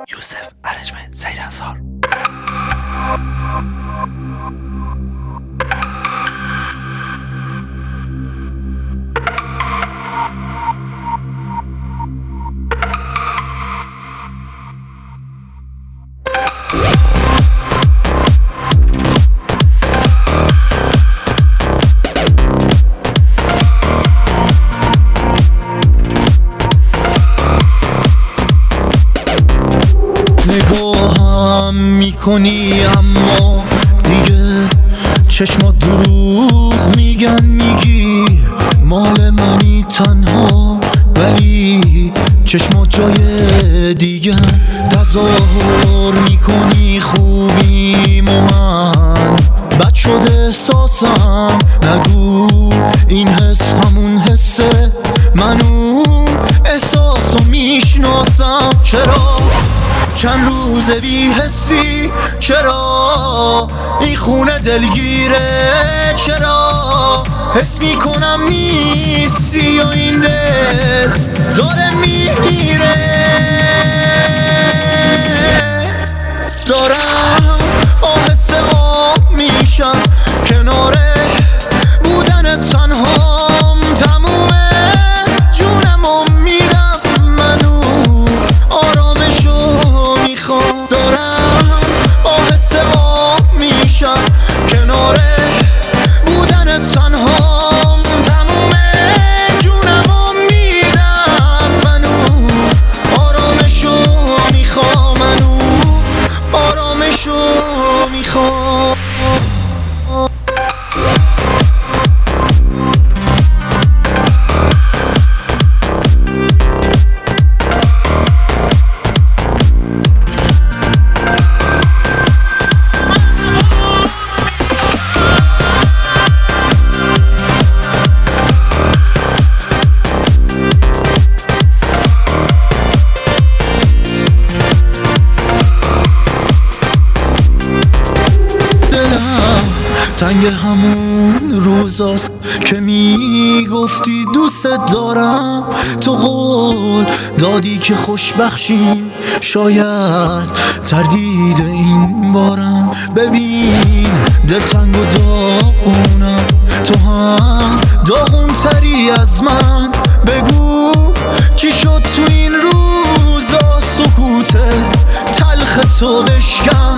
یوسف ارجمند زیدانسار. نگاهم میکنی اما دیگه چشمات دروغ میگن، میگی مال منی تنها، ولی چشمات جای دیگه. تظاهر میکنی خوبیم و من بد شده احساسم، نگو این حس همون حسه، من اون احساسو میشناسم. چرا چند روز بی حسی؟ چرا این خونه دلگیره؟ چرا حس میکنم نیستی و این دل داره میمیره؟ دارم آهسته آب میشم، کناره بودن تنهام تمومه، جونمو میدم منو آرامشو میخوام. دارم آهسته آب میشم، کناره بودن تنهام تمومه، جونمو میدم منو آرامشو میخوام، منو آرامشو میخوام. تنگ همون روزاست که میگفتی دوست دارم، تو قول دادی که خوشبخشیم، شاید تردید این بارم. ببین دلتنگ و داغونم، تو هم داغون تری از من، بگو چی شد تو این روزا؟ سکوت تلخ تو بشکن،